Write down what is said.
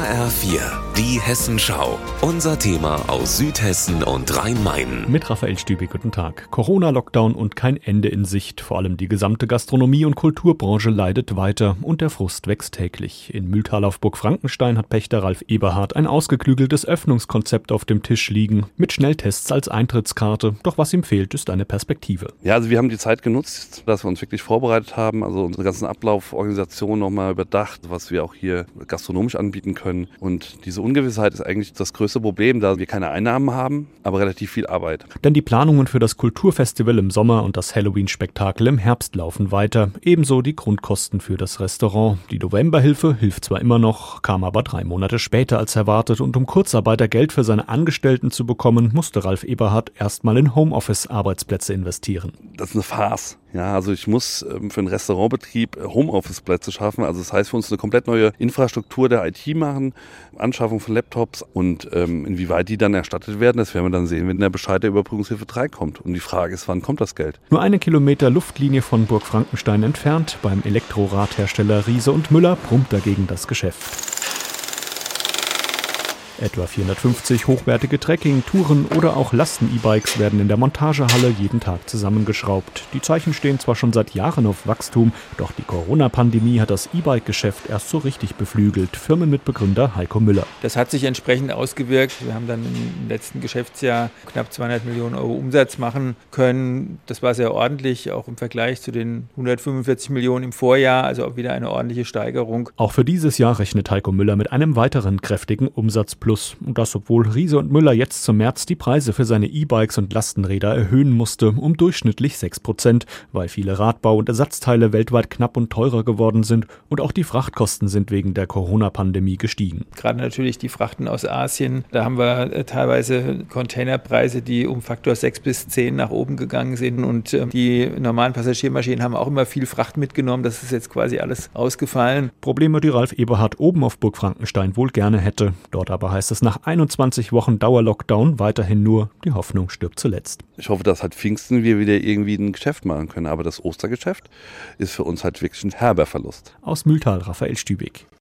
HR4, die Hessenschau. Unser Thema aus Südhessen und Rhein-Main. Mit Raphael Stübig, guten Tag. Corona-Lockdown und kein Ende in Sicht. Vor allem die gesamte Gastronomie- und Kulturbranche leidet weiter und der Frust wächst täglich. In Mühltal auf Burg Frankenstein hat Pächter Ralf Eberhard ein ausgeklügeltes Öffnungskonzept auf dem Tisch liegen, mit Schnelltests als Eintrittskarte. Doch was ihm fehlt, ist eine Perspektive. Ja, also wir haben die Zeit genutzt, dass wir uns wirklich vorbereitet haben, also unsere ganzen Ablauforganisationen nochmal überdacht, was wir auch hier gastronomisch anbieten können. Und diese Ungewissheit ist eigentlich das größte Problem, da wir keine Einnahmen haben, aber relativ viel Arbeit. Denn die Planungen für das Kulturfestival im Sommer und das Halloween-Spektakel im Herbst laufen weiter. Ebenso die Grundkosten für das Restaurant. Die Novemberhilfe hilft zwar immer noch, kam aber 3 Monate später als erwartet. Und um Kurzarbeitergeld für seine Angestellten zu bekommen, musste Ralf Eberhard erstmal in Homeoffice-Arbeitsplätze investieren. Das ist eine Farce. Ja, also ich muss für einen Restaurantbetrieb Homeoffice-Plätze schaffen. Also das heißt für uns eine komplett neue Infrastruktur der IT machen, Anschaffung von Laptops und inwieweit die dann erstattet werden, das werden wir dann sehen, wenn der Bescheid der Überbrückungshilfe 3 kommt. Und die Frage ist, wann kommt das Geld? Nur 1 Kilometer Luftlinie von Burg Frankenstein entfernt, beim Elektroradhersteller Riese und Müller, brummt dagegen das Geschäft. Etwa 450 hochwertige Trekking-, Touren- oder auch Lasten-E-Bikes werden in der Montagehalle jeden Tag zusammengeschraubt. Die Zeichen stehen zwar schon seit Jahren auf Wachstum, doch die Corona-Pandemie hat das E-Bike-Geschäft erst so richtig beflügelt. Firmenmitbegründer Heiko Müller. Das hat sich entsprechend ausgewirkt. Wir haben dann im letzten Geschäftsjahr knapp 200 Millionen Euro Umsatz machen können. Das war sehr ordentlich, auch im Vergleich zu den 145 Millionen im Vorjahr, also auch wieder eine ordentliche Steigerung. Auch für dieses Jahr rechnet Heiko Müller mit einem weiteren kräftigen Umsatzplus. Und das, obwohl Riese und Müller jetzt zum März die Preise für seine E-Bikes und Lastenräder erhöhen musste, um durchschnittlich 6%, weil viele Radbau- und Ersatzteile weltweit knapp und teurer geworden sind und auch die Frachtkosten sind wegen der Corona-Pandemie gestiegen. Gerade natürlich die Frachten aus Asien, da haben wir teilweise Containerpreise, die um Faktor 6 bis 10 nach oben gegangen sind und die normalen Passagiermaschinen haben auch immer viel Fracht mitgenommen, das ist jetzt quasi alles ausgefallen. Probleme, die Ralf Eberhard oben auf Burg Frankenstein wohl gerne hätte, dort aber heißt es nach 21 Wochen Dauerlockdown weiterhin nur, die Hoffnung stirbt zuletzt. Ich hoffe, dass halt Pfingsten wir wieder irgendwie ein Geschäft machen können, aber das Ostergeschäft ist für uns halt wirklich ein herber Verlust. Aus Mühltal, Raphael Stübig.